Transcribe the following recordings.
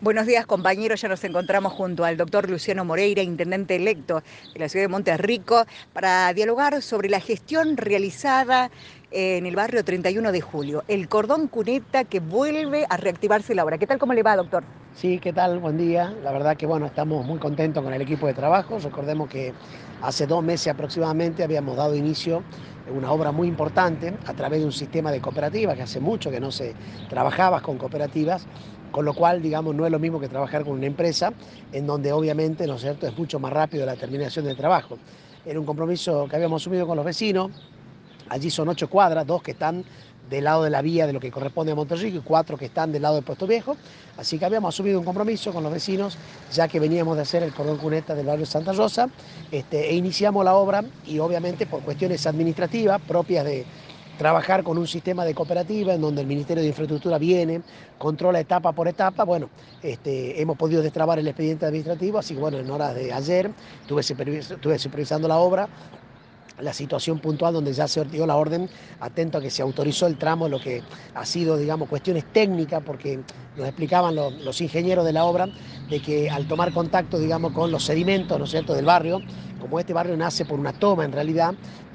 Buenos días, compañeros. Ya nos encontramos junto al doctor Luciano Moreira, intendente electo de la ciudad de Montes Rico, para dialogar sobre la gestión realizada en el barrio 31 de Julio, el cordón cuneta que vuelve a reactivarse la obra. ¿Qué tal, cómo le va, doctor? Sí, ¿qué tal? Buen día. La verdad que bueno, estamos muy contentos con el equipo de trabajo. Recordemos que hace 2 meses aproximadamente habíamos dado inicio a una obra muy importante a través de un sistema de cooperativas, que hace mucho que no se trabajaba con cooperativas, con lo cual, digamos, no es lo mismo que trabajar con una empresa, en donde obviamente, ¿no es cierto?, es mucho más rápido la terminación del trabajo. Era un compromiso que habíamos asumido con los vecinos. Allí son 8 cuadras, 2 que están del lado de la vía de lo que corresponde a Monterrico y 4 que están del lado del Puesto Viejo. Así que habíamos asumido un compromiso con los vecinos, ya que veníamos de hacer el cordón cuneta del barrio Santa Rosa, e iniciamos la obra y obviamente por cuestiones administrativas propias de trabajar con un sistema de cooperativa en donde el Ministerio de Infraestructura viene, controla etapa por etapa. Bueno, hemos podido destrabar el expediente administrativo, así que bueno, en horas de ayer estuve supervisando la obra, la situación puntual donde ya se dio la orden, atento a que se autorizó el tramo, lo que ha sido, digamos, cuestiones técnicas, porque nos explicaban los ingenieros de la obra, de que al tomar contacto, digamos, con los sedimentos, ¿no es cierto?, del barrio, como este barrio nace por una toma en realidad,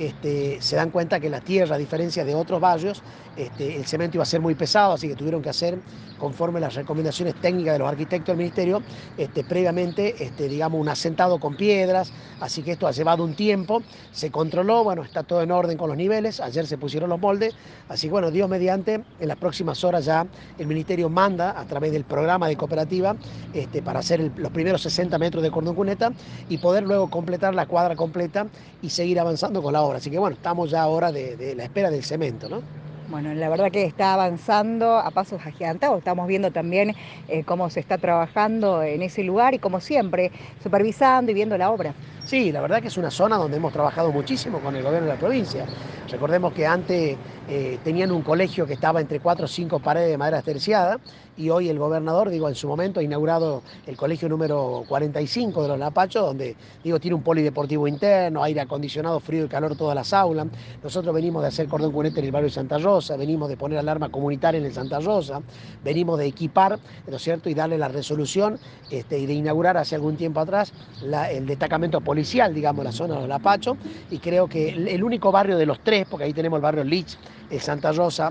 se dan cuenta que la tierra, a diferencia de otros barrios, el cemento iba a ser muy pesado, así que tuvieron que hacer, conforme las recomendaciones técnicas de los arquitectos del ministerio, previamente, digamos, un asentado con piedras, así que esto ha llevado un tiempo, se controló, bueno, está todo en orden con los niveles, ayer se pusieron los moldes, así que bueno, Dios mediante, en las próximas horas ya el ministerio manda a través del programa de cooperativa, para hacer los primeros 60 metros de cordón cuneta y poder luego completar la cuadra completa y seguir avanzando con la obra. Así que bueno, estamos ya ahora de la espera del cemento, ¿no? Bueno, la verdad que está avanzando a pasos agigantados. Estamos viendo también cómo se está trabajando en ese lugar y como siempre, supervisando y viendo la obra. Sí, la verdad que es una zona donde hemos trabajado muchísimo con el gobierno de la provincia. Recordemos que antes tenían un colegio que estaba entre 4 o 5 paredes de madera terciada y hoy el gobernador, digo, en su momento ha inaugurado el colegio número 45 de los Lapachos, donde, digo, tiene un polideportivo interno, aire acondicionado, frío y calor todas las aulas. Nosotros venimos de hacer cordón cuneta en el barrio de Santa Rosa, venimos de poner alarma comunitaria en el Santa Rosa, venimos de equipar, ¿no es cierto?, y darle la resolución, y de inaugurar hace algún tiempo atrás el destacamento policial, digamos, la zona de los Lapachos, y creo que el único barrio de los tres, porque ahí tenemos el barrio Lich, el Santa Rosa,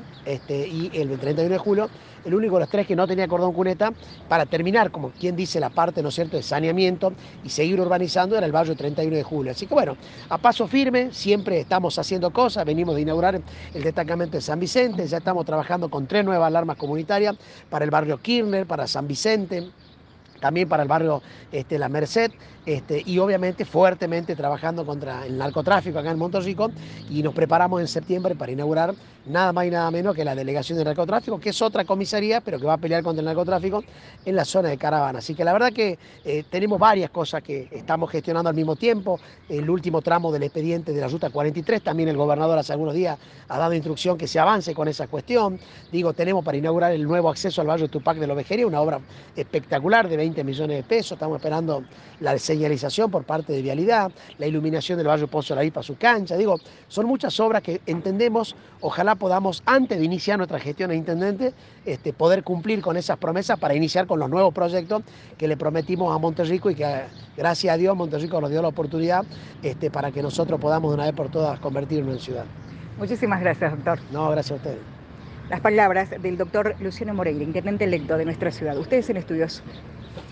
y el 31 de julio, el único de los tres que no tenía cordón cuneta, para terminar, como quien dice, la parte, ¿no es cierto?, de saneamiento y seguir urbanizando, era el barrio 31 de julio. Así que bueno, a paso firme, siempre estamos haciendo cosas, venimos de inaugurar el destacamento de San Vicente, ya estamos trabajando con 3 nuevas alarmas comunitarias para el barrio Kirchner, para San Vicente, también para el barrio La Merced, y obviamente fuertemente trabajando contra el narcotráfico acá en Monterrico, y nos preparamos en septiembre para inaugurar nada más y nada menos que la delegación de narcotráfico, que es otra comisaría, pero que va a pelear contra el narcotráfico en la zona de Caravana. Así que la verdad que tenemos varias cosas que estamos gestionando al mismo tiempo. El último tramo del expediente de la Ruta 43, también el gobernador hace algunos días ha dado instrucción que se avance con esa cuestión. Digo, tenemos para inaugurar el nuevo acceso al barrio Tupac de la Ovejería, una obra espectacular de 20 millones de pesos. Estamos esperando la señalización por parte de Vialidad, la iluminación del barrio Pozo de la Vipa, su cancha. Digo, son muchas obras que entendemos, ojalá podamos, antes de iniciar nuestra gestión de intendente, poder cumplir con esas promesas para iniciar con los nuevos proyectos que le prometimos a Monterrico y que, gracias a Dios, Monterrico nos dio la oportunidad, para que nosotros podamos de una vez por todas convertirnos en ciudad. Muchísimas gracias, doctor. No, gracias a ustedes. Las palabras del doctor Luciano Moreira, intendente electo de nuestra ciudad. Ustedes en estudios.